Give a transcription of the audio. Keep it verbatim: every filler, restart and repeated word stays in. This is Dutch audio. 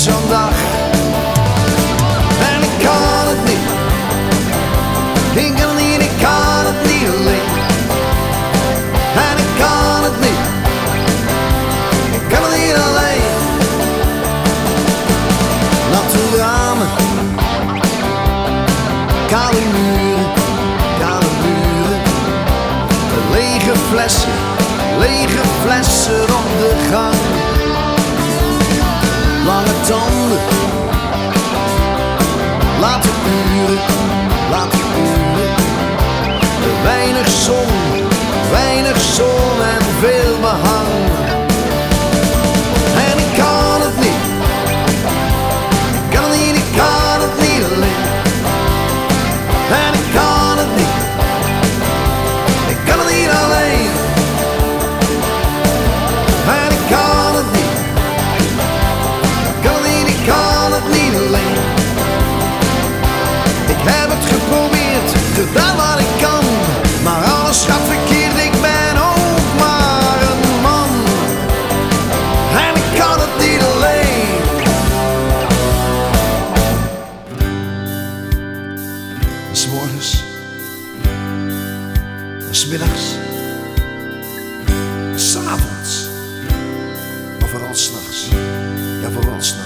zo'n dag. En ik kan het niet, ik kan het niet, ik kan het niet alleen. En ik kan het niet, ik kan het niet alleen. Natte ramen, kale muren, kale muren. Lege flessen, lege flessen op de gang. Lange tanden, laat het uren, laat het uren. Weinig zon, weinig zon en veel behang. En ik kan het niet, ik kan het niet, ik kan het niet alleen. En ik kan het niet, ik kan het niet alleen. En ik kan het niet, ik kan het niet, ik kan het niet alleen. Ik heb het geprobeerd, gedaan wat ik kan, maar alles gaat verkeerd, ik ben ook maar een man. En ik kan het niet alleen. S morgens, s middags, s'avonds, maar vooral s'nachts. Ja, vooral s'nachts.